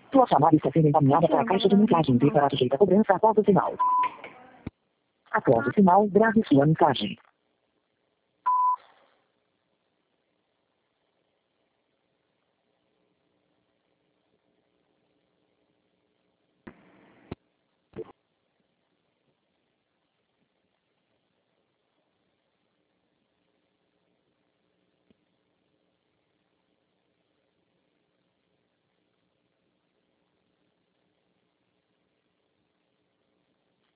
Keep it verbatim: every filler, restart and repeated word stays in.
Sua chamada está sendo encaminhada para a caixa de mensagem e para sujeita a cobrança após o sinal. Após o sinal, grave sua mensagem.